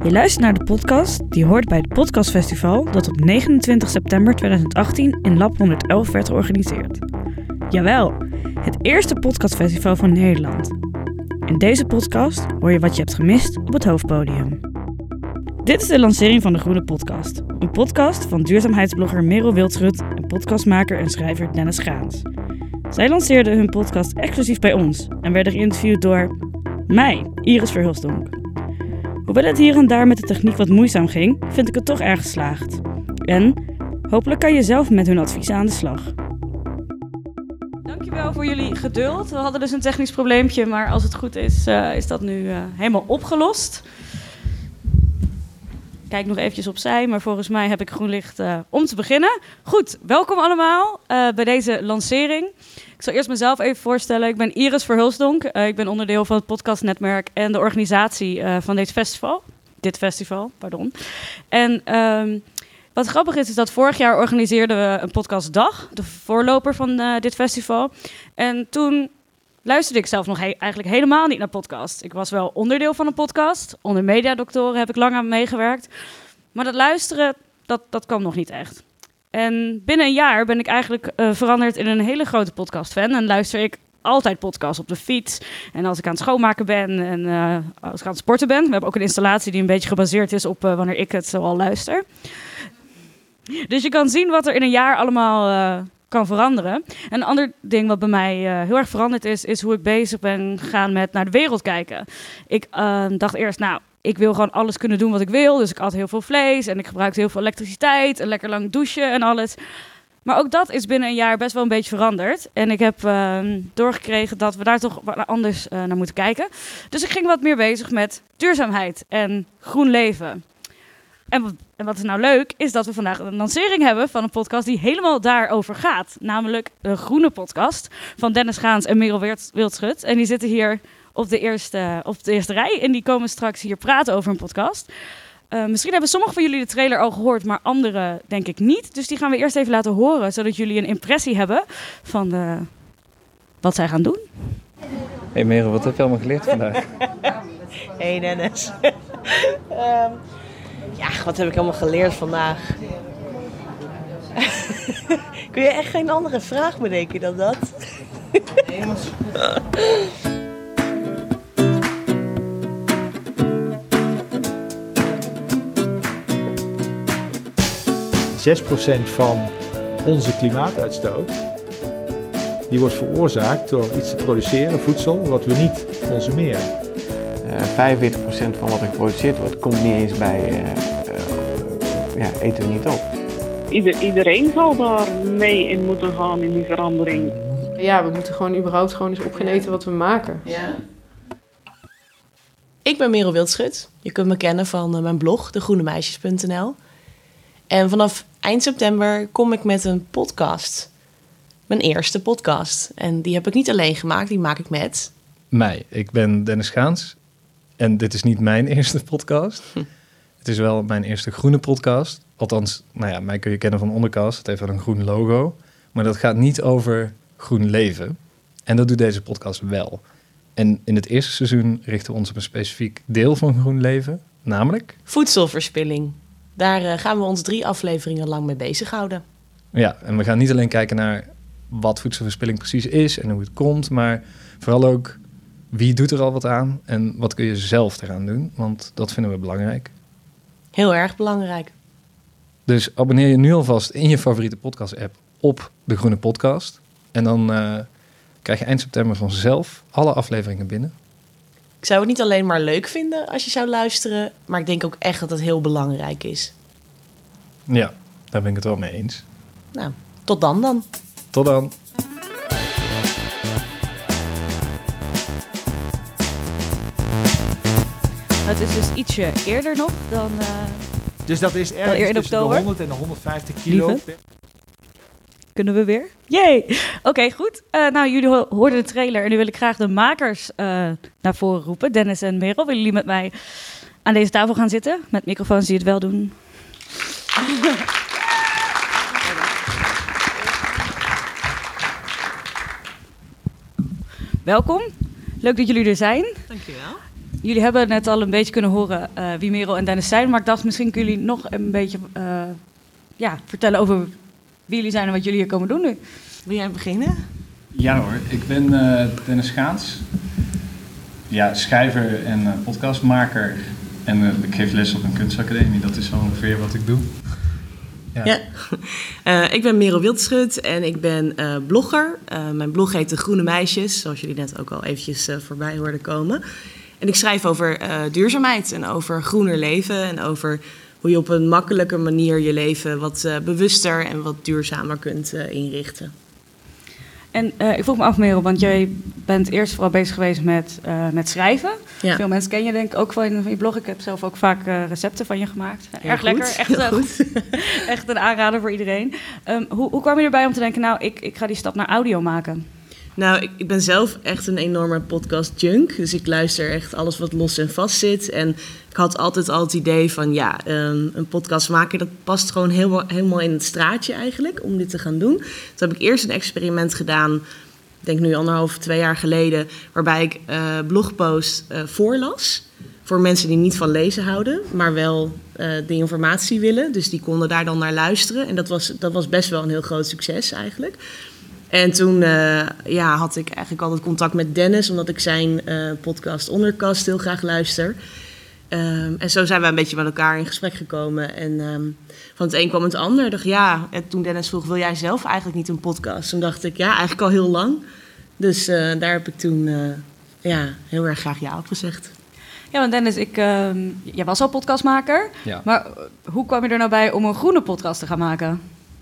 Je luistert naar de podcast die hoort bij het Podcastfestival dat op 29 september 2018 in Lab 111 werd georganiseerd. Jawel, het eerste podcastfestival van Nederland. In deze podcast hoor je wat je hebt gemist op het hoofdpodium. Dit is de lancering van de Groene Podcast. Een podcast van duurzaamheidsblogger Merel Wildschut en podcastmaker en schrijver Dennis Gaans. Zij lanceerden hun podcast exclusief bij ons en werden geïnterviewd door mij, Iris Verhulsdonk. Hoewel het hier en daar met de techniek wat moeizaam ging, vind ik het toch erg geslaagd. En hopelijk kan je zelf met hun adviezen aan de slag. Dankjewel voor jullie geduld. We hadden dus een technisch probleempje, maar als het goed is, is dat nu helemaal opgelost. Kijk nog eventjes opzij, maar volgens mij heb ik groen licht om te beginnen. Goed, welkom allemaal bij deze lancering. Ik zal eerst mezelf even voorstellen. Ik ben Iris Verhulsdonk. Ik ben onderdeel van het podcastnetwerk en de organisatie van dit festival. En wat grappig is dat vorig jaar organiseerden we een podcastdag, de voorloper van dit festival. En toen luisterde ik zelf nog eigenlijk helemaal niet naar podcast. Ik was wel onderdeel van een podcast. Onder Mediadoktoren heb ik lang aan meegewerkt. Maar dat luisteren, dat kwam nog niet echt. En binnen een jaar ben ik eigenlijk veranderd in een hele grote podcastfan. En luister ik altijd podcasts op de fiets. En als ik aan het schoonmaken ben en als ik aan het sporten ben. We hebben ook een installatie die een beetje gebaseerd is op wanneer ik het zoal luister. Dus je kan zien wat er in een jaar allemaal kan veranderen. En een ander ding wat bij mij heel erg veranderd is hoe ik bezig ben gegaan met naar de wereld kijken. Ik dacht eerst, ik wil gewoon alles kunnen doen wat ik wil. Dus ik at heel veel vlees en ik gebruikte heel veel elektriciteit en lekker lang douchen en alles. Maar ook dat is binnen een jaar best wel een beetje veranderd. En ik heb doorgekregen dat we daar toch wat anders naar moeten kijken. Dus ik ging wat meer bezig met duurzaamheid en groen leven. En wat is nou leuk, is dat we vandaag een lancering hebben van een podcast die helemaal daarover gaat. Namelijk de Groene Podcast van Dennis Gaans en Merel Wildschut. En die zitten hier op de eerste rij en die komen straks hier praten over een podcast. Misschien hebben sommigen van jullie de trailer al gehoord, maar anderen denk ik niet. Dus die gaan we eerst even laten horen, zodat jullie een impressie hebben van wat zij gaan doen. Hey Merel, wat heb je allemaal geleerd vandaag? Hey Dennis. Wat heb ik allemaal geleerd vandaag? Kun je echt geen andere vraag bedenken dan dat? Nee, maar... 6% van onze klimaatuitstoot die wordt veroorzaakt door iets te produceren, voedsel, wat we niet consumeren. 45% van wat er geproduceerd wordt, komt niet eens bij, eten we niet op. Iedereen zal daar mee in moeten gaan in die verandering. Ja, we moeten gewoon überhaupt eens op gaan eten wat we maken. Ja. Ik ben Merel Wildschut. Je kunt me kennen van mijn blog, degroenemeisjes.nl. En vanaf eind september kom ik met een podcast. Mijn eerste podcast. En die heb ik niet alleen gemaakt, die maak ik met... Mij. Ik ben Dennis Gaans. En dit is niet mijn eerste podcast. Het is wel mijn eerste groene podcast. Althans, mij kun je kennen van Onderkast. Het heeft wel een groen logo. Maar dat gaat niet over groen leven. En dat doet deze podcast wel. En in het eerste seizoen richten we ons op een specifiek deel van groen leven. Namelijk... voedselverspilling. Daar gaan we ons 3 afleveringen lang mee bezighouden. Ja, en we gaan niet alleen kijken naar wat voedselverspilling precies is en hoe het komt, maar vooral ook wie doet er al wat aan en wat kun je zelf eraan doen, want dat vinden we belangrijk. Heel erg belangrijk. Dus abonneer je nu alvast in je favoriete podcast-app op de Groene Podcast en dan krijg je eind september vanzelf alle afleveringen binnen. Ik zou het niet alleen maar leuk vinden als je zou luisteren, maar ik denk ook echt dat het heel belangrijk is. Ja, daar ben ik het wel mee eens. Nou, tot dan. Tot dan. Het is dus ietsje eerder nog dan... Dus dat is ergens tussen de 100 en de 150 kilo. Lieve. Kunnen we weer? Yay! Oké, goed. Jullie hoorden de trailer en nu wil ik graag de makers naar voren roepen. Dennis en Merel, willen jullie met mij aan deze tafel gaan zitten? Met microfoons die het wel doen. Welkom. Leuk dat jullie er zijn. Dankjewel. Jullie hebben net al een beetje kunnen horen wie Merel en Dennis zijn. Maar ik dacht, misschien kunnen jullie nog een beetje vertellen over wie jullie zijn en wat jullie hier komen doen nu. Wil jij beginnen? Ja hoor, ik ben Dennis Schaans. Ja, schrijver en podcastmaker. En ik geef les op een kunstacademie. Dat is zo ongeveer wat ik doe. Ja. Ik ben Merel Wildschut en ik ben blogger. Mijn blog heet De Groene Meisjes, zoals jullie net ook al eventjes voorbij hoorden komen. En ik schrijf over duurzaamheid en over groener leven en over hoe je op een makkelijke manier je leven wat bewuster en wat duurzamer kunt inrichten. En ik vroeg me af, Merel, want jij bent eerst vooral bezig geweest met schrijven. Ja. Veel mensen ken je denk ik ook van je blog. Ik heb zelf ook vaak recepten van je gemaakt. Heel Erg goed, lekker, echt, heel goed. echt een aanrader voor iedereen. Hoe kwam je erbij om te denken, nou, ik ga die stap naar audio maken? Nou, ik ben zelf echt een enorme podcast-junk. Dus ik luister echt alles wat los en vast zit. En ik had altijd al het idee van, een podcast maken, dat past gewoon helemaal in het straatje eigenlijk, om dit te gaan doen. Toen heb ik eerst een experiment gedaan, ik denk nu 1,5-2 jaar geleden, waarbij ik blogpost voorlas. Voor mensen die niet van lezen houden, maar wel de informatie willen. Dus die konden daar dan naar luisteren. En dat was best wel een heel groot succes eigenlijk. En toen had ik eigenlijk altijd contact met Dennis, omdat ik zijn podcast Onderkast heel graag luister. En zo zijn we een beetje met elkaar in gesprek gekomen. En van het een kwam het ander. Ik dacht, en toen Dennis vroeg, wil jij zelf eigenlijk niet een podcast? Toen dacht ik, eigenlijk al heel lang. Dus daar heb ik toen heel erg graag ja op gezegd. Ja, want Dennis, jij was al podcastmaker. Ja. Maar hoe kwam je er nou bij om een groene podcast te gaan maken?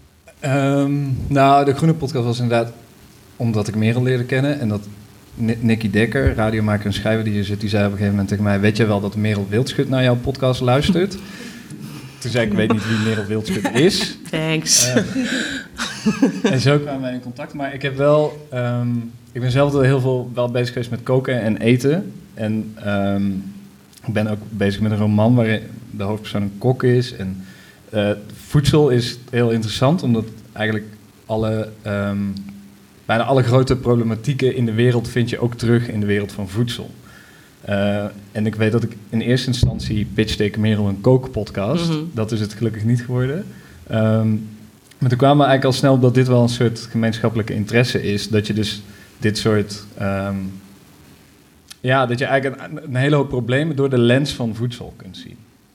De Groene Podcast was inderdaad omdat ik Merel leerde kennen. En dat Nicky Dekker, radiomaker en schrijver die hier zit, die zei op een gegeven moment tegen mij, weet jij wel dat Merel Wildschut naar jouw podcast luistert? Toen zei ik weet niet wie Merel Wildschut is. Thanks. En zo kwamen wij in contact. Maar ik heb wel, ik ben zelf heel veel wel bezig geweest met koken en eten. En ik ben ook bezig met een roman waarin de hoofdpersoon een kok is. En voedsel is heel interessant, omdat eigenlijk bijna alle grote problematieken in de wereld vind je ook terug in de wereld van voedsel. En ik weet dat ik in eerste instantie pitchte ik Merel een kookpodcast. Mm-hmm. Dat is het gelukkig niet geworden. Maar toen kwamen we eigenlijk al snel op dat dit wel een soort gemeenschappelijke interesse is. Dat je dus dit soort... dat je eigenlijk een hele hoop problemen door de lens van voedsel kunt zien.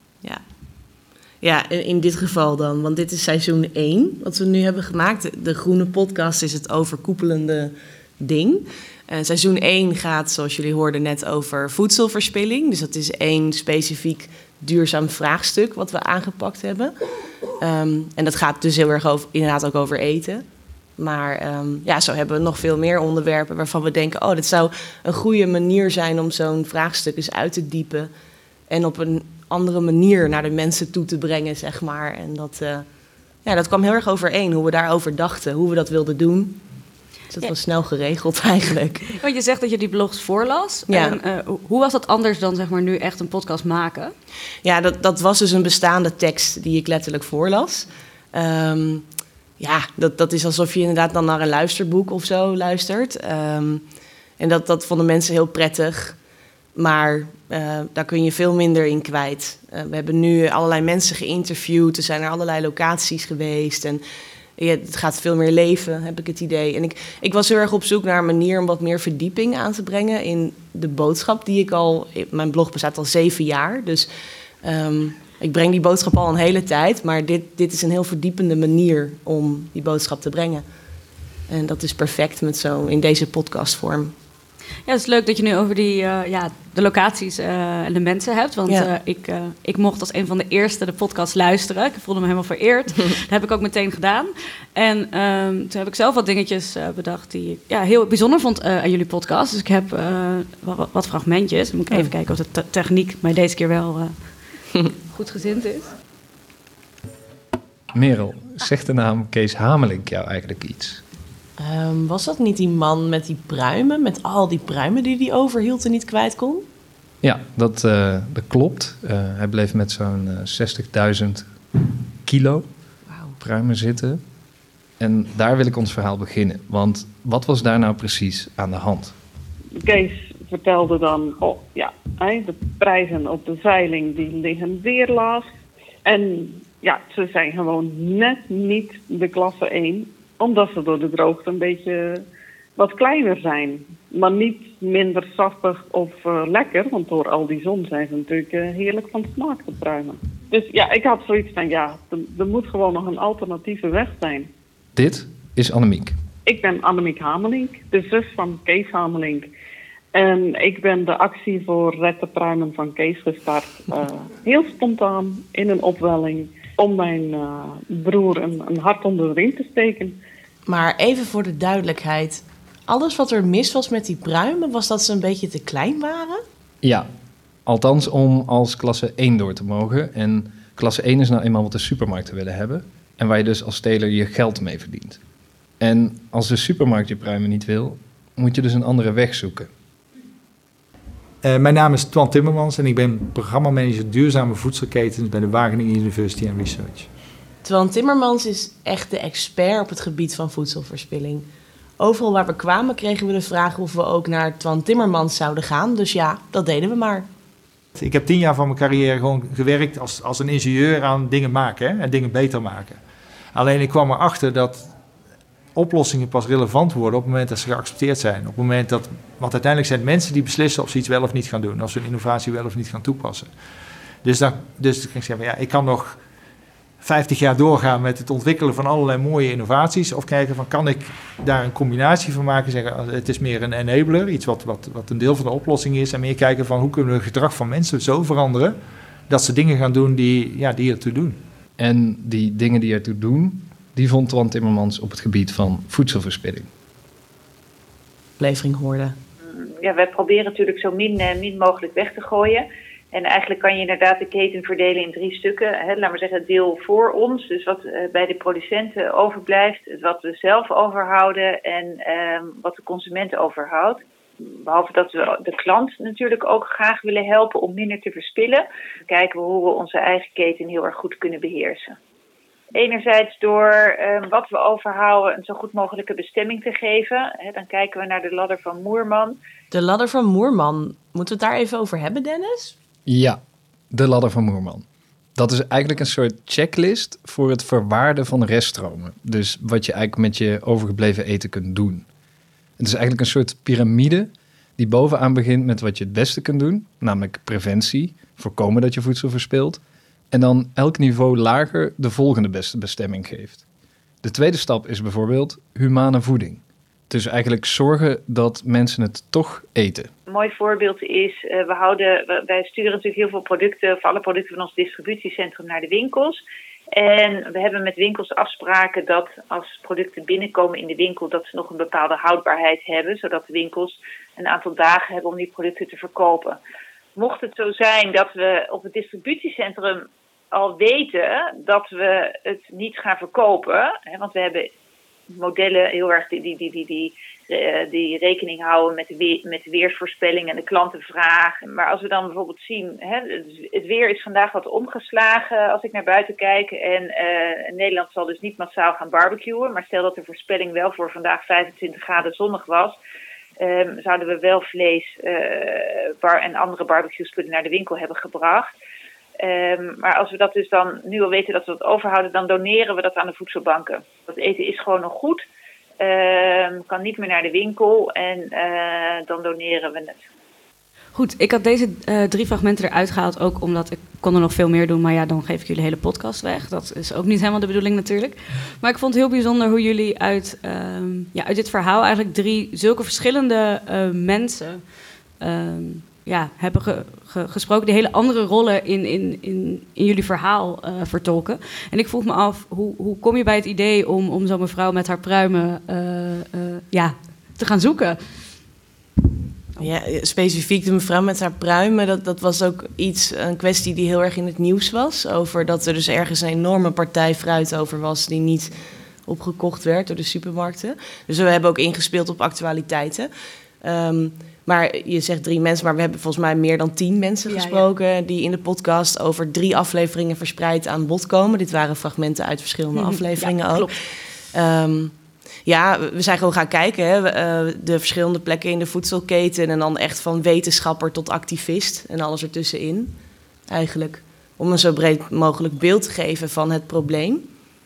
Ja, in dit geval dan, want dit is seizoen 1 wat we nu hebben gemaakt. De Groene Podcast is het overkoepelende ding. Seizoen 1 gaat, zoals jullie hoorden net, over voedselverspilling. Dus dat is 1 specifiek duurzaam vraagstuk wat we aangepakt hebben. En dat gaat dus heel erg inderdaad ook over eten. Maar zo hebben we nog veel meer onderwerpen waarvan we denken, dit zou een goede manier zijn om zo'n vraagstuk eens uit te diepen. En op een andere manier naar de mensen toe te brengen, zeg maar. En dat kwam heel erg overeen, hoe we daarover dachten, hoe we dat wilden doen. Dus dat was snel geregeld eigenlijk. Want je zegt dat je die blogs voorlas. Ja. En, hoe was dat anders dan zeg maar nu echt een podcast maken? Ja, dat was dus een bestaande tekst die ik letterlijk voorlas. Dat is alsof je inderdaad dan naar een luisterboek of zo luistert. En dat vonden mensen heel prettig. Maar daar kun je veel minder in kwijt. We hebben nu allerlei mensen geïnterviewd. Er zijn er allerlei locaties geweest. En het gaat veel meer leven, heb ik het idee. En ik was heel erg op zoek naar een manier om wat meer verdieping aan te brengen in de boodschap die ik al... Mijn blog bestaat al 7 jaar. Dus ik breng die boodschap al een hele tijd. Maar dit is een heel verdiepende manier om die boodschap te brengen. En dat is perfect in deze podcastvorm. Ja, het is leuk dat je nu over de locaties en de mensen hebt. Want ik mocht als een van de eerste de podcast luisteren. Ik voelde me helemaal vereerd. Dat heb ik ook meteen gedaan. En toen heb ik zelf wat dingetjes bedacht die ik heel bijzonder vond aan jullie podcast. Dus ik heb wat fragmentjes. Dan moet ik even kijken of de techniek mij deze keer wel goed gezind is. Merel, zegt de naam Kees Hamelink jou eigenlijk iets? Was dat niet die man met die pruimen? Met al die pruimen die hij overhield en niet kwijt kon? Ja, dat klopt. Hij bleef met zo'n 60.000 kilo pruimen zitten. En daar wil ik ons verhaal beginnen. Want wat was daar nou precies aan de hand? Kees vertelde dan, de prijzen op de veiling die liggen weer laag. En ja, ze zijn gewoon net niet de klasse 1, omdat ze door de droogte een beetje wat kleiner zijn. Maar niet minder sappig of lekker, want door al die zon zijn ze natuurlijk heerlijk van smaak, de pruimen. Dus ja, ik had zoiets van, er moet gewoon nog een alternatieve weg zijn. Dit is Annemiek. Ik ben Annemiek Hamelink, de zus van Kees Hamelink. En ik ben de actie voor Red de Pruimen van Kees gestart. Heel spontaan, in een opwelling, om mijn broer een hart onder de riem te steken. Maar even voor de duidelijkheid. Alles wat er mis was met die pruimen, was dat ze een beetje te klein waren? Ja, althans om als klasse 1 door te mogen. En klasse 1 is nou eenmaal wat de supermarkten willen hebben. En waar je dus als teler je geld mee verdient. En als de supermarkt je pruimen niet wil, moet je dus een andere weg zoeken. Mijn naam is Twan Timmermans en ik ben programmamanager duurzame voedselketens bij de Wageningen University and Research. Twan Timmermans is echt de expert op het gebied van voedselverspilling. Overal waar we kwamen kregen we de vraag of we ook naar Twan Timmermans zouden gaan. Dus ja, dat deden we maar. Ik heb 10 jaar van mijn carrière gewoon gewerkt als een ingenieur aan dingen maken en dingen beter maken. Alleen ik kwam erachter dat oplossingen pas relevant worden op het moment dat ze geaccepteerd zijn. Op het moment dat, want uiteindelijk zijn het mensen die beslissen of ze iets wel of niet gaan doen. Of ze een innovatie wel of niet gaan toepassen. Dus ik ging zeggen, ik kan nog 50 jaar doorgaan met het ontwikkelen van allerlei mooie innovaties. Of kijken van, kan ik daar een combinatie van maken? Zeggen, het is meer een enabler, iets wat een deel van de oplossing is. En meer kijken van, hoe kunnen we het gedrag van mensen zo veranderen dat ze dingen gaan doen die ertoe doen. En die dingen die ertoe doen, die vond Twan Timmermans op het gebied van voedselverspilling. Aflevering hoorde. Ja, wij proberen natuurlijk zo min mogelijk weg te gooien. En eigenlijk kan je inderdaad de keten verdelen in 3 stukken. Laten we zeggen, het deel voor ons, dus wat bij de producenten overblijft, wat we zelf overhouden en wat de consument overhoudt. Behalve dat we de klant natuurlijk ook graag willen helpen om minder te verspillen. Kijken we hoe we onze eigen keten heel erg goed kunnen beheersen. Enerzijds door wat we overhouden een zo goed mogelijke bestemming te geven. Dan kijken we naar de ladder van Moerman. De ladder van Moerman. Moeten we het daar even over hebben, Dennis? Ja, de ladder van Moerman. Dat is eigenlijk een soort checklist voor het verwaarden van reststromen. Dus wat je eigenlijk met je overgebleven eten kunt doen. Het is eigenlijk een soort piramide die bovenaan begint met wat je het beste kunt doen. Namelijk preventie, voorkomen dat je voedsel verspilt. En dan elk niveau lager de volgende beste bestemming geeft. De tweede stap is bijvoorbeeld humane voeding. Dus eigenlijk zorgen dat mensen het toch eten. Een mooi voorbeeld is, wij sturen natuurlijk heel veel producten, of alle producten van ons distributiecentrum naar de winkels. En we hebben met winkels afspraken dat als producten binnenkomen in de winkel, dat ze nog een bepaalde houdbaarheid hebben, zodat de winkels een aantal dagen hebben om die producten te verkopen. Mocht het zo zijn dat we op het distributiecentrum al weten dat we het niet gaan verkopen, want we hebben modellen heel erg die rekening houden met de weersvoorspelling en de klantenvraag. Maar als we dan bijvoorbeeld zien, het weer is vandaag wat omgeslagen als ik naar buiten kijk. En Nederland zal dus niet massaal gaan barbecuen. Maar stel dat de voorspelling wel voor vandaag 25 graden zonnig was, zouden we wel vlees en andere barbecue-spullen naar de winkel hebben gebracht. Maar als we dat dus dan nu al weten dat we dat overhouden, dan doneren we dat aan de voedselbanken. Dat eten is gewoon nog goed, kan niet meer naar de winkel en dan doneren we het. Goed, ik had deze 3 fragmenten eruit gehaald ook omdat ik kon er nog veel meer doen. Maar ja, dan geef ik jullie de hele podcast weg. Dat is ook niet helemaal de bedoeling natuurlijk. Maar ik vond het heel bijzonder hoe jullie uit dit verhaal eigenlijk 3 zulke verschillende mensen hebben gesproken. Die hele andere rollen in jullie verhaal vertolken. En ik vroeg me af, hoe kom je bij het idee om zo'n mevrouw met haar pruimen te gaan zoeken? Ja, specifiek de mevrouw met haar pruimen, dat was ook een kwestie die heel erg in het nieuws was. Over dat er dus ergens een enorme partij fruit over was die niet opgekocht werd door de supermarkten. Dus we hebben ook ingespeeld op actualiteiten. Maar je zegt 3 mensen, maar we hebben volgens mij meer dan 10 mensen gesproken die in de podcast over 3 afleveringen verspreid aan bod komen. Dit waren fragmenten uit verschillende afleveringen ook. Klopt. Ja, we zijn gewoon gaan kijken. Hè. De verschillende plekken in de voedselketen. En dan echt van wetenschapper tot activist. En alles ertussenin, eigenlijk. Om een zo breed mogelijk beeld te geven van het probleem.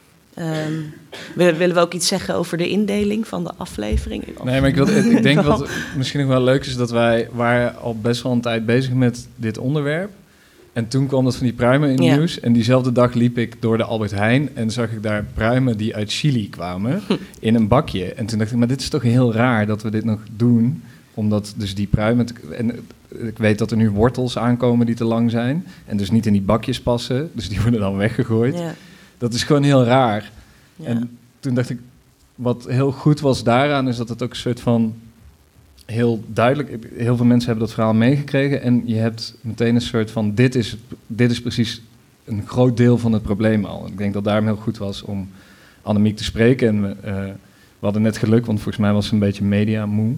Willen we ook iets zeggen over de indeling van de aflevering? Nee, maar ik denk wat misschien nog wel leuk is... dat wij waren al best wel een tijd bezig met dit onderwerp. En toen kwam dat van die pruimen in het nieuws. En diezelfde dag liep ik door de Albert Heijn... en zag ik daar pruimen die uit Chili kwamen in een bakje. En toen dacht ik, maar dit is toch heel raar dat we dit nog doen... omdat dus die pruimen... En ik weet dat er nu wortels aankomen die te lang zijn... en dus niet in die bakjes passen. Dus die worden dan weggegooid. Ja. Dat is gewoon heel raar. Ja. En toen dacht ik, wat heel goed was daaraan... is dat het ook een soort van... heel duidelijk, heel veel mensen hebben dat verhaal meegekregen... en je hebt meteen een soort van... dit is precies een groot deel van het probleem al. Ik denk dat daarom heel goed was om Annemiek te spreken. En we hadden net geluk, want volgens mij was ze een beetje mediamoe.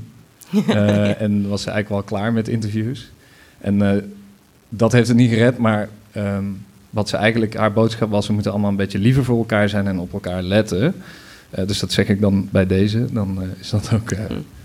En was ze eigenlijk wel klaar met interviews. En dat heeft het niet gered, maar... wat ze eigenlijk, haar boodschap was... we moeten allemaal een beetje liever voor elkaar zijn en op elkaar letten. Dus dat zeg ik dan bij deze. Dan is dat ook...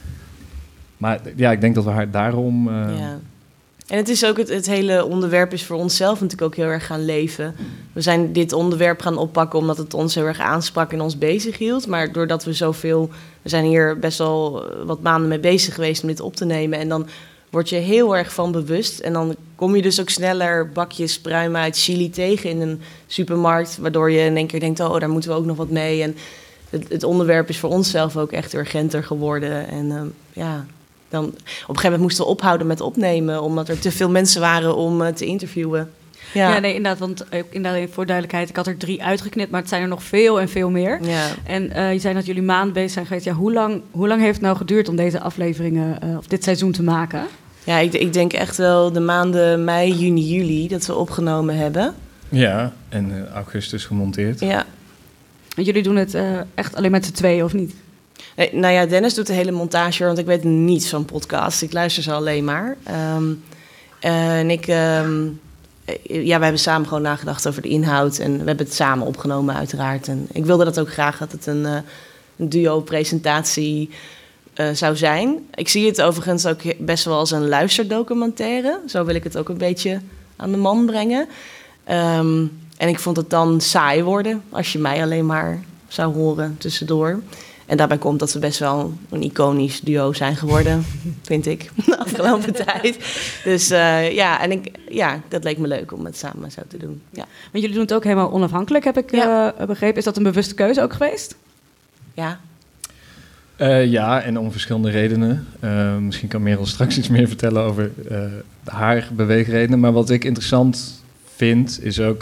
Maar ja, ik denk dat we haar daarom... Ja. En het is ook het hele onderwerp is voor onszelf natuurlijk ook heel erg gaan leven. We zijn dit onderwerp gaan oppakken omdat het ons heel erg aansprak en ons bezig hield. Maar doordat we zoveel... We zijn hier best wel wat maanden mee bezig geweest om dit op te nemen. En dan word je heel erg van bewust. En dan kom je dus ook sneller bakjes pruimen uit Chili tegen in een supermarkt. Waardoor je in één keer denkt, daar moeten we ook nog wat mee. En het onderwerp is voor onszelf ook echt urgenter geworden. En dan, op een gegeven moment moesten we ophouden met opnemen... omdat er te veel mensen waren om te interviewen. Ja, nee, inderdaad, want inderdaad, voor duidelijkheid... ik had er 3 uitgeknipt, maar het zijn er nog veel en veel meer. Ja. En je zei dat jullie maand bezig zijn geweest. Ja, hoe lang heeft het nou geduurd om deze afleveringen... of dit seizoen te maken? Ja, ik denk echt wel de maanden mei, juni, juli... dat we opgenomen hebben. Ja, en augustus gemonteerd. Ja. En jullie doen het echt alleen met z'n tweeën, of niet? Nou ja, Dennis doet de hele montage, want ik weet niets van podcast. Ik luister ze alleen maar. En ik... we hebben samen gewoon nagedacht over de inhoud. En we hebben het samen opgenomen, uiteraard. En ik wilde dat ook graag, dat het een duo-presentatie zou zijn. Ik zie het overigens ook best wel als een luisterdocumentaire. Zo wil ik het ook een beetje aan de man brengen. En ik vond het dan saai worden als je mij alleen maar zou horen tussendoor. En daarbij komt dat we best wel een iconisch duo zijn geworden, vind ik, de afgelopen tijd. Dus dat leek me leuk om het samen zo te doen. Ja. Want jullie doen het ook helemaal onafhankelijk, heb ik begrepen. Is dat een bewuste keuze ook geweest? Ja. Ja, en om verschillende redenen. Misschien kan Merel straks iets meer vertellen over haar beweegredenen. Maar wat ik interessant vind, is ook...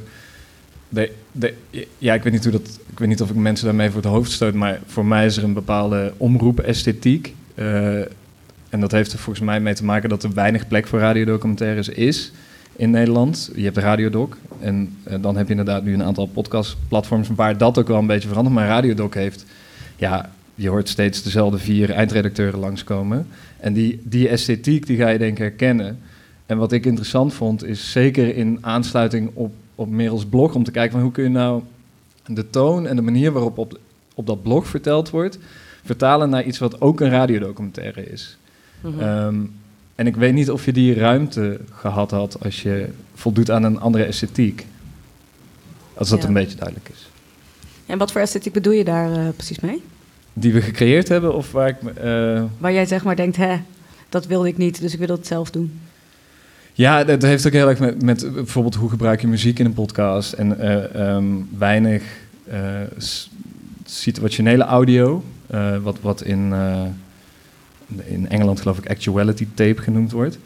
ik weet niet of ik mensen daarmee voor het hoofd stoot, maar voor mij is er een bepaalde omroep-esthetiek. En dat heeft er volgens mij mee te maken dat er weinig plek voor radiodocumentaires is in Nederland. Je hebt de Radiodoc en dan heb je inderdaad nu een aantal podcastplatforms waar dat ook wel een beetje verandert. Maar Radiodoc heeft, je hoort steeds dezelfde 4 eindredacteuren langskomen. En die esthetiek, die ga je denk ik herkennen. En wat ik interessant vond, is zeker in aansluiting op Merels blog, om te kijken van hoe kun je nou de toon en de manier waarop op dat blog verteld wordt, vertalen naar iets wat ook een radiodocumentaire is. Mm-hmm. En ik weet niet of je die ruimte gehad had als je voldoet aan een andere esthetiek. Als dat een beetje duidelijk is. En wat voor esthetiek bedoel je daar precies mee? Die we gecreëerd hebben of waar ik... Waar jij zeg maar denkt, dat wilde ik niet, dus ik wil het zelf doen. Ja, dat heeft ook heel erg met bijvoorbeeld hoe gebruik je muziek in een podcast en weinig situationele audio, wat in Engeland geloof ik actuality tape genoemd wordt.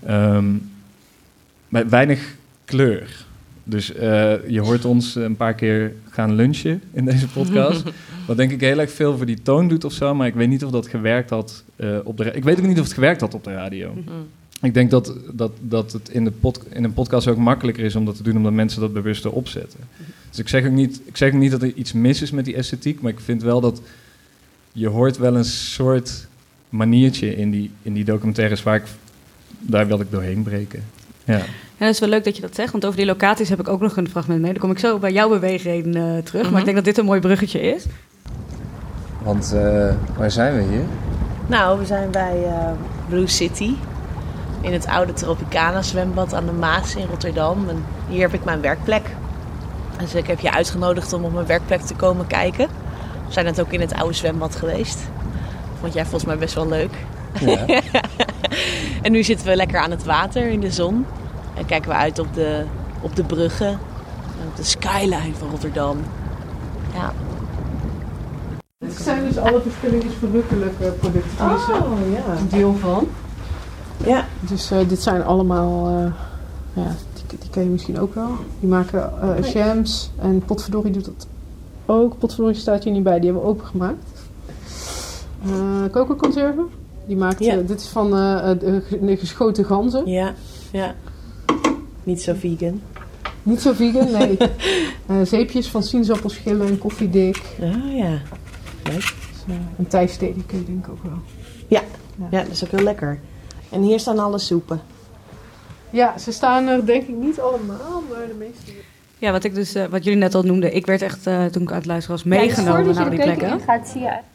Maar weinig kleur. Dus je hoort ons een paar keer gaan lunchen in deze podcast. Wat denk ik heel erg veel voor die toon doet of zo, maar ik weet niet of dat gewerkt had ik weet ook niet of het gewerkt had op de radio. Mm-hmm. Ik denk dat het in een podcast ook makkelijker is om dat te doen, omdat mensen dat bewuster opzetten. Dus ik zeg ook niet dat er iets mis is met die esthetiek, maar ik vind wel dat je hoort wel een soort maniertje in die documentaires daar wil ik doorheen breken. Ja. Ja, dat is wel leuk dat je dat zegt, want over die locaties heb ik ook nog een fragment mee. Dan kom ik zo bij jouw beweegreden terug, maar ik denk dat dit een mooi bruggetje is. Want waar zijn we hier? Nou, we zijn bij Blue City. In het oude Tropicana zwembad aan de Maas in Rotterdam. En hier heb ik mijn werkplek. Dus ik heb je uitgenodigd om op mijn werkplek te komen kijken. We zijn net ook in het oude zwembad geweest. Vond jij volgens mij best wel leuk. Ja. En nu zitten we lekker aan het water in de zon. En kijken we uit op de bruggen. En op de skyline van Rotterdam. Ja. Het zijn dus alle verschillende verrukkelijke producten. ja. Een deel van. Ja. Dus dit zijn allemaal, die ken je misschien ook wel. Die maken jams en Potverdorie doet dat ook. Potverdorie staat hier niet bij, die hebben we opengemaakt. Kokerconserven. Die maakt, dit is van de geschoten ganzen. Ja. Niet zo vegan. Niet zo vegan, nee. Zeepjes van sinaasappelschillen en koffiedik. Oh ja, leuk. Dus, en thijsthee, die kun je denk ik ook wel. Ja, dat is ook heel lekker. En hier staan alle soepen. Ja, ze staan er denk ik niet allemaal, maar de meeste. Ja, wat jullie net al noemden. Ik werd echt, toen ik aan het luisteren was, meegenomen naar die plekken. Ja, gaat, zie je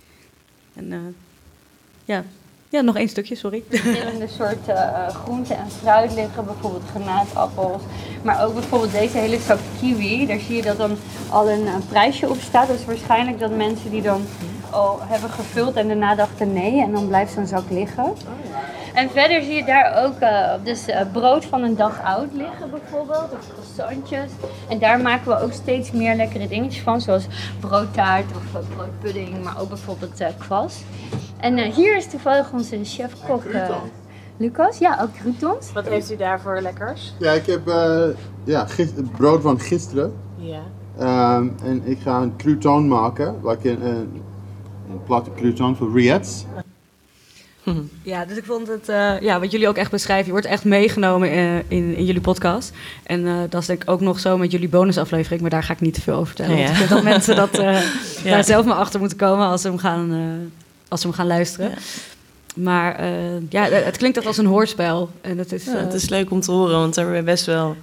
En nog één stukje, sorry. verschillende soorten groenten en fruit liggen. Bijvoorbeeld granaatappels. Maar ook bijvoorbeeld deze hele zak kiwi. Daar zie je dat dan al een prijsje op staat. Dat is waarschijnlijk dat mensen die dan al hebben gevuld en daarna dachten nee. En dan blijft zo'n zak liggen. Oh, ja. En verder zie je daar ook brood van een dag oud liggen bijvoorbeeld. Of croissantjes. En daar maken we ook steeds meer lekkere dingetjes van. Zoals broodtaart of broodpudding. Maar ook bijvoorbeeld kwas. En hier is toevallig onze chef-kok Lucas. Ja, ook croutons. Wat heeft u daar voor lekkers? Ja, ik heb brood van gisteren. Ja. En ik ga een crouton maken. Een platte crouton voor rillettes. Ja, dus ik vond het, wat jullie ook echt beschrijven, je wordt echt meegenomen in jullie podcast. En dat is denk ik ook nog zo met jullie bonusaflevering, maar daar ga ik niet te veel over vertellen. Ja. Want ik vind dat mensen daar zelf maar achter moeten komen als ze hem gaan luisteren. Ja. Maar het klinkt echt als een hoorspel. En het is leuk om te horen, want daar hebben we best wel...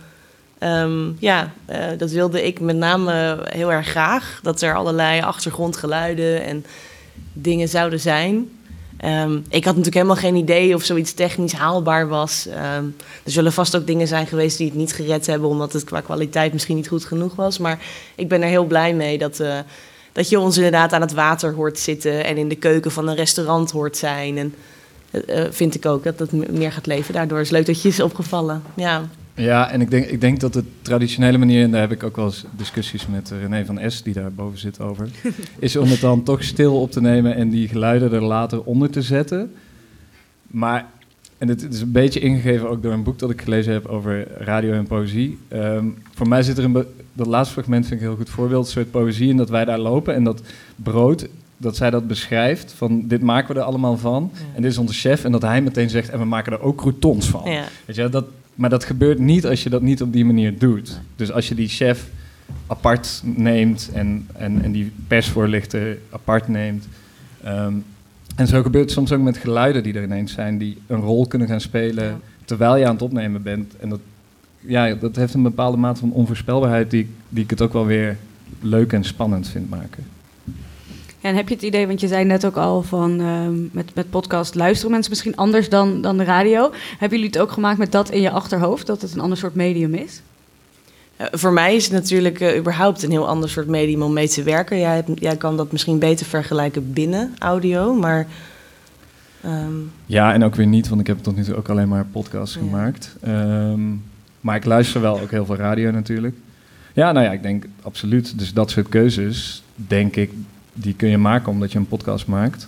dat wilde ik met name heel erg graag. Dat er allerlei achtergrondgeluiden en dingen zouden zijn. Ik had natuurlijk helemaal geen idee of zoiets technisch haalbaar was. Er zullen vast ook dingen zijn geweest die het niet gered hebben, omdat het qua kwaliteit misschien niet goed genoeg was. Maar ik ben er heel blij mee dat je ons inderdaad aan het water hoort zitten en in de keuken van een restaurant hoort zijn. En vind ik ook dat het meer gaat leven. Daardoor is het leuk dat je is opgevallen. Ja. Ja, en ik denk dat de traditionele manier, en daar heb ik ook wel eens discussies met René van S, die daar boven zit, over, is om het dan toch stil op te nemen en die geluiden er later onder te zetten. Maar, en het is een beetje ingegeven ook door een boek dat ik gelezen heb over radio en poëzie. Voor mij zit er dat laatste fragment vind ik een heel goed voorbeeld, een soort poëzie in dat wij daar lopen en dat brood, dat zij dat beschrijft, van dit maken we er allemaal van, en dit is onze chef, en dat hij meteen zegt, en we maken er ook croutons van. Ja. Weet je, maar dat gebeurt niet als je dat niet op die manier doet. Dus als je die chef apart neemt en die persvoorlichter apart neemt. En zo gebeurt het soms ook met geluiden die er ineens zijn, die een rol kunnen gaan spelen terwijl je aan het opnemen bent. En dat heeft een bepaalde mate van onvoorspelbaarheid die ik het ook wel weer leuk en spannend vind maken. Ja, en heb je het idee, want je zei net ook al van met podcast luisteren mensen misschien anders dan de radio. Hebben jullie het ook gemaakt met dat in je achterhoofd, dat het een ander soort medium is? Voor mij is het natuurlijk überhaupt een heel ander soort medium om mee te werken. Jij kan dat misschien beter vergelijken binnen audio, maar... Ja, en ook weer niet, want ik heb tot nu toe ook alleen maar podcasts gemaakt. Maar ik luister wel ook heel veel radio natuurlijk. Ja, nou ja, ik denk absoluut. Dus dat soort keuzes, denk ik, die kun je maken omdat je een podcast maakt.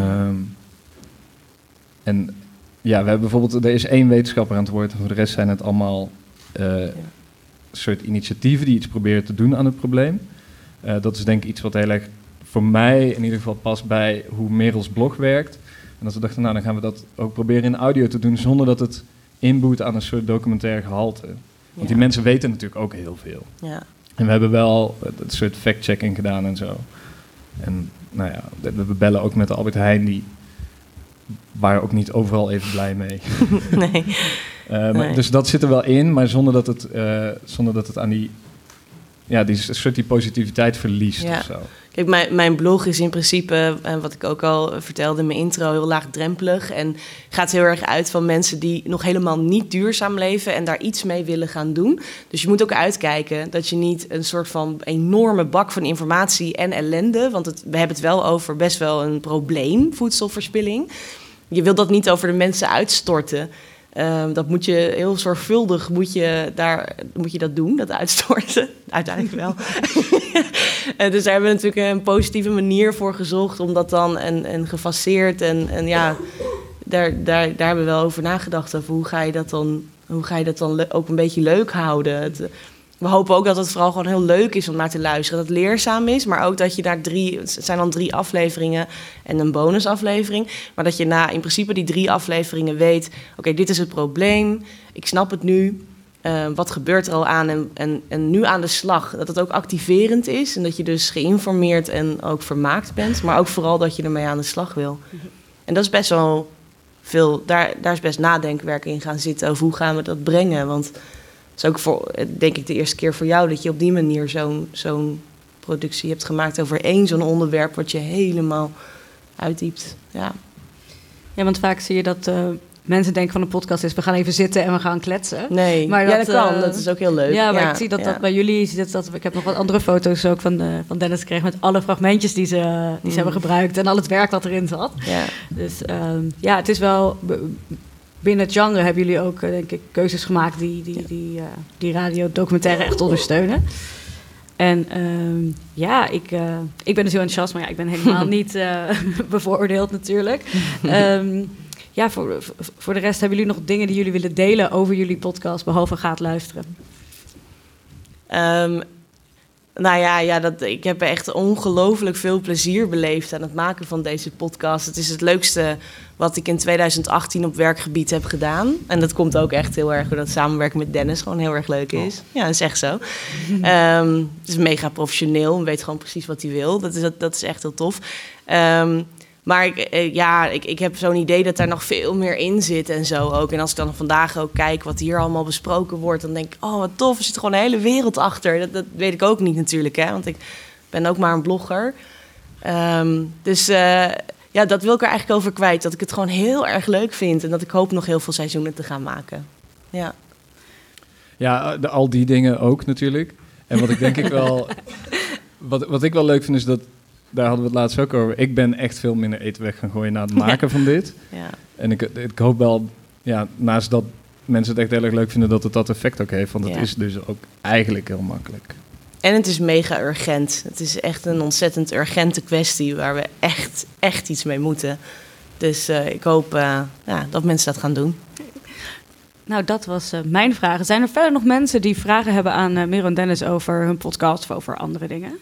En ja, we hebben bijvoorbeeld, er is 1 wetenschapper aan het woord en voor de rest zijn het allemaal soort initiatieven die iets proberen te doen aan het probleem. Dat is denk ik iets wat heel erg voor mij in ieder geval past bij hoe Merels blog werkt. En dat we dachten, nou dan gaan we dat ook proberen in audio te doen zonder dat het inboet aan een soort documentaire gehalte. Want die mensen weten natuurlijk ook heel veel. Ja. En we hebben wel een soort fact-checking gedaan en zo. En nou ja, we bellen ook met de Albert Heijn, die waren ook niet overal even blij mee. Nee. Dus dat zit er wel in, maar zonder dat het aan die positiviteit verliest Ja. of zo. Kijk, mijn blog is in principe, wat ik ook al vertelde in mijn intro, heel laagdrempelig. En gaat heel erg uit van mensen die nog helemaal niet duurzaam leven en daar iets mee willen gaan doen. Dus je moet ook uitkijken dat je niet een soort van enorme bak van informatie en ellende, want we hebben het wel over best wel een probleem, voedselverspilling. Je wilt dat niet over de mensen uitstorten. Dat moet je heel zorgvuldig moet je dat doen, dat uitstorten. Uiteindelijk wel. Dus daar hebben we natuurlijk een positieve manier voor gezocht om dat dan en gefaseerd en ja, daar hebben we wel over nagedacht. Over hoe ga je dat dan ook een beetje leuk houden. We hopen ook dat het vooral gewoon heel leuk is om naar te luisteren. Dat het leerzaam is, maar ook dat je het zijn dan 3 afleveringen en een bonusaflevering. Maar dat je in principe die 3 afleveringen weet, oké, dit is het probleem, ik snap het nu. Wat gebeurt er al aan en nu aan de slag. Dat het ook activerend is en dat je dus geïnformeerd en ook vermaakt bent. Maar ook vooral dat je ermee aan de slag wil. En dat is best wel veel, daar is best nadenkwerk in gaan zitten over hoe gaan we dat brengen. Want het is ook denk ik de eerste keer voor jou dat je op die manier zo'n productie hebt gemaakt over zo'n onderwerp wat je helemaal uitdiept. Ja, want vaak zie je dat mensen denken van een podcast is, we gaan even zitten en we gaan kletsen. Nee, maar dat kan. Dat is ook heel leuk. Ja, maar ik zie dat bij jullie, ik heb nog wat andere foto's ook van Dennis gekregen met alle fragmentjes die ze hebben gebruikt en al het werk dat erin zat. Ja. Dus het is wel, binnen het genre hebben jullie ook, denk ik, keuzes gemaakt die radiodocumentaire echt ondersteunen. En ik ben dus heel enthousiast, maar ik ben helemaal niet bevooroordeeld natuurlijk. Voor de rest, hebben jullie nog dingen die jullie willen delen over jullie podcast, behalve gaat luisteren? Ik heb echt ongelooflijk veel plezier beleefd aan het maken van deze podcast. Het is het leukste wat ik in 2018 op werkgebied heb gedaan. En dat komt ook echt heel erg doordat samenwerken met Dennis gewoon heel erg leuk is. Ja, dat is echt zo. Het is mega professioneel en weet gewoon precies wat hij wil. Dat is echt heel tof. Maar ik heb zo'n idee dat daar nog veel meer in zit en zo ook. En als ik dan vandaag ook kijk wat hier allemaal besproken wordt, dan denk ik, oh wat tof, er zit gewoon een hele wereld achter. Dat weet ik ook niet natuurlijk, hè, want ik ben ook maar een blogger. Dat wil ik er eigenlijk over kwijt. Dat ik het gewoon heel erg leuk vind en dat ik hoop nog heel veel seizoenen te gaan maken. Ja. Ja, al die dingen ook natuurlijk. En wat ik denk ik wel, wat ik wel leuk vind is dat, daar hadden we het laatst ook over. Ik ben echt veel minder eten weg gaan gooien na het maken van dit. Ja. En ik hoop wel, naast dat mensen het echt heel erg leuk vinden, dat het dat effect ook heeft. Want het is dus ook eigenlijk heel makkelijk. En het is mega urgent. Het is echt een ontzettend urgente kwestie waar we echt iets mee moeten. Dus ik hoop dat mensen dat gaan doen. Nou, dat was mijn vraag. Zijn er verder nog mensen die vragen hebben aan Merel en Dennis over hun podcast of over andere dingen?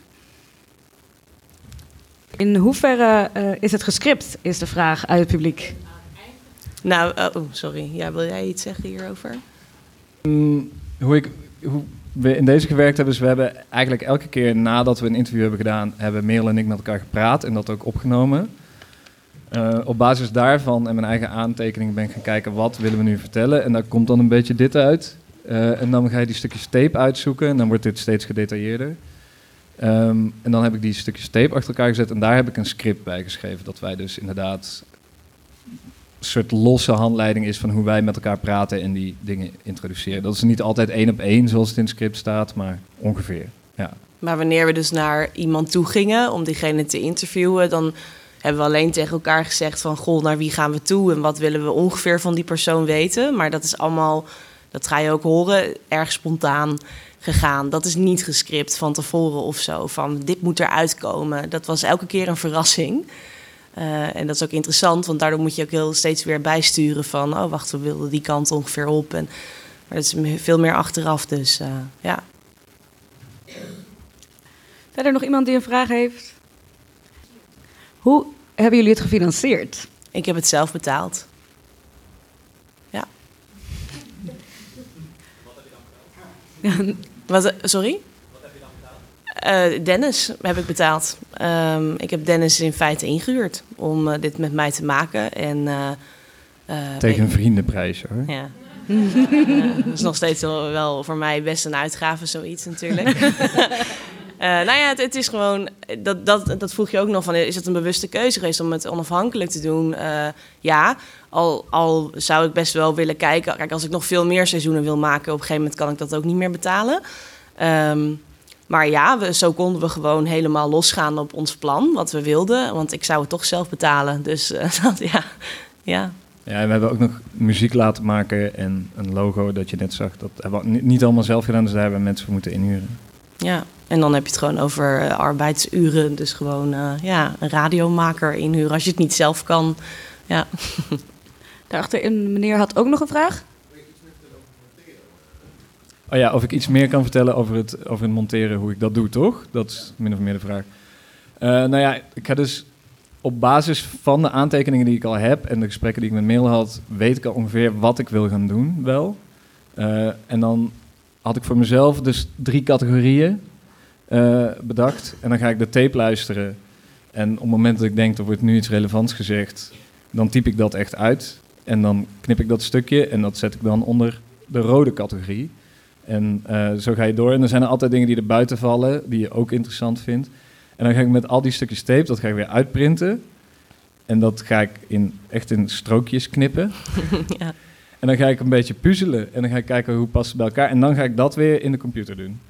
In hoeverre is het gescript, is de vraag uit het publiek. Nou, sorry. Ja, wil jij iets zeggen hierover? Hoe we in deze gewerkt hebben, dus we hebben eigenlijk elke keer nadat we een interview hebben gedaan, hebben Merel en ik met elkaar gepraat en dat ook opgenomen. Op basis daarvan en mijn eigen aantekeningen ben ik gaan kijken, wat willen we nu vertellen? En daar komt dan een beetje dit uit. En dan ga je die stukjes tape uitzoeken en dan wordt dit steeds gedetailleerder. En dan heb ik die stukjes tape achter elkaar gezet en daar heb ik een script bij geschreven. Dat wij dus inderdaad een soort losse handleiding is van hoe wij met elkaar praten en die dingen introduceren. Dat is niet altijd 1 op 1 zoals het in het script staat, maar ongeveer. Ja. Maar wanneer we dus naar iemand toe gingen om diegene te interviewen, dan hebben we alleen tegen elkaar gezegd van, goh, naar wie gaan we toe en wat willen we ongeveer van die persoon weten. Maar dat is allemaal, dat ga je ook horen, erg spontaan gegaan. Dat is niet gescript van tevoren of zo, van dit moet eruit komen. Dat was elke keer een verrassing. En dat is ook interessant, want daardoor moet je ook heel steeds weer bijsturen van, oh wacht, we wilden die kant ongeveer op. Maar dat is veel meer achteraf, dus ja. Verder nog iemand die een vraag heeft? Hoe hebben jullie het gefinancierd? Ik heb het zelf betaald. Ja. Wat heb je dan betaald? Sorry? Wat heb je dan betaald? Dennis heb ik betaald. Ik heb Dennis in feite ingehuurd om dit met mij te maken. En, tegen een vriendenprijs, hoor. Ja. Dat is nog steeds wel voor mij best een uitgave, zoiets natuurlijk. Het is gewoon, dat vroeg je ook nog van, is het een bewuste keuze geweest om het onafhankelijk te doen? Ja, al zou ik best wel willen kijken. Kijk, als ik nog veel meer seizoenen wil maken, op een gegeven moment kan ik dat ook niet meer betalen. Maar ja, zo konden we gewoon helemaal losgaan op ons plan, wat we wilden. Want ik zou het toch zelf betalen, dus ja. Ja, en we hebben ook nog muziek laten maken en een logo dat je net zag. Dat hebben we niet allemaal zelf gedaan, dus daar hebben we mensen voor moeten inhuren. Ja, en dan heb je het gewoon over arbeidsuren. Dus gewoon een radiomaker inhuren als je het niet zelf kan. Ja. Daarachter een meneer had ook nog een vraag. Oh ja, of ik iets meer kan vertellen over het monteren, hoe ik dat doe, toch? Dat is min of meer de vraag. Ik ga dus op basis van de aantekeningen die ik al heb en de gesprekken die ik met Merel had, weet ik al ongeveer wat ik wil gaan doen, wel. En dan had ik voor mezelf dus 3 categorieën bedacht. En dan ga ik de tape luisteren. En op het moment dat ik denk, er wordt nu iets relevants gezegd, dan typ ik dat echt uit. En dan knip ik dat stukje en dat zet ik dan onder de rode categorie. En zo ga je door. En dan zijn er altijd dingen die er buiten vallen, die je ook interessant vindt. En dan ga ik met al die stukjes tape, dat ga ik weer uitprinten. En dat ga ik echt in strookjes knippen. Ja. En dan ga ik een beetje puzzelen. En dan ga ik kijken hoe past het bij elkaar. En dan ga ik dat weer in de computer doen.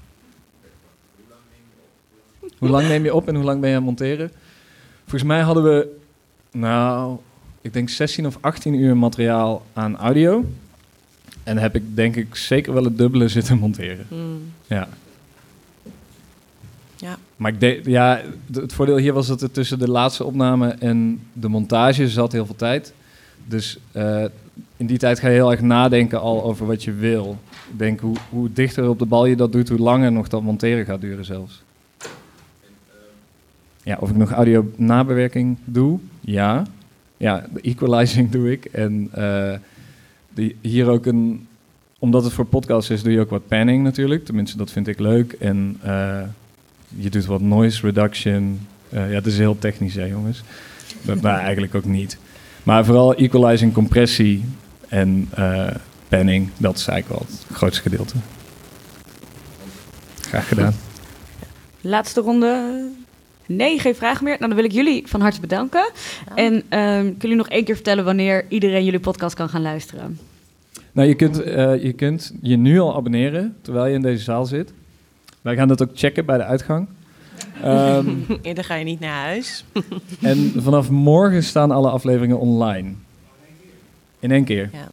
Hoe lang neem je op en hoe lang ben je aan het monteren? Volgens mij hadden we, ik denk 16 of 18 uur materiaal aan audio. En heb ik denk ik zeker wel het dubbele zitten monteren. Ja. Ja. Maar het voordeel hier was dat er tussen de laatste opname en de montage zat heel veel tijd. Dus in die tijd ga je heel erg nadenken al over wat je wil. Ik denk hoe dichter op de bal je dat doet, hoe langer nog dat monteren gaat duren zelfs. Ja, of ik nog audio nabewerking doe? Ja. Ja, de equalizing doe ik. En hier ook omdat het voor podcasts is, doe je ook wat panning natuurlijk. Tenminste, dat vind ik leuk. En je doet wat noise reduction. Het is heel technisch, hè, jongens. Maar eigenlijk ook niet. Maar vooral equalizing, compressie en panning, dat is eigenlijk wel het grootste gedeelte. Graag gedaan. Laatste ronde. Nee, geen vraag meer. Nou, dan wil ik jullie van harte bedanken. Ja. En kunnen jullie nog 1 keer vertellen wanneer iedereen jullie podcast kan gaan luisteren? Nou, je kunt je nu al abonneren, terwijl je in deze zaal zit. Wij gaan dat ook checken bij de uitgang. Eerder ga je niet naar huis. En vanaf morgen staan alle afleveringen online. In 1 keer. Ja.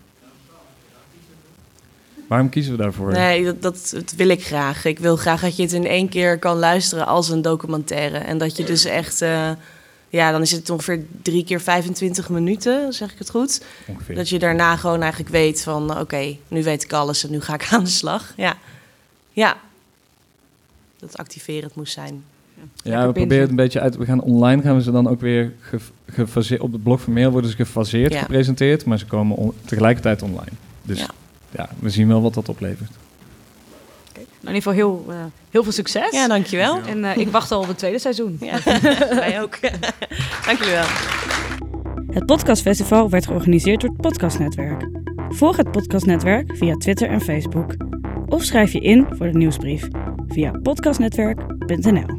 Waarom kiezen we daarvoor? Nee, dat wil ik graag. Ik wil graag dat je het in 1 keer kan luisteren als een documentaire. En dat je dus echt... dan is het ongeveer 3 keer 25 minuten, zeg ik het goed. Ongeveer. Dat je daarna gewoon eigenlijk weet van... Oké, nu weet ik alles en nu ga ik aan de slag. Ja. Dat activerend moest zijn. Ja, we proberen het een beetje uit. Gaan we ze dan ook weer gefaseerd... Op het blog van Merel worden ze gefaseerd gepresenteerd... maar ze komen tegelijkertijd online. Dus we zien wel wat dat oplevert. Okay. Nou, in ieder geval heel veel succes. Ja, dankjewel. En ik wacht al op het 2e seizoen. Ja, wij ook. Dank jullie wel. Het podcastfestival werd georganiseerd door het Podcastnetwerk. Volg het Podcastnetwerk via Twitter en Facebook. Of schrijf je in voor de nieuwsbrief via podcastnetwerk.nl.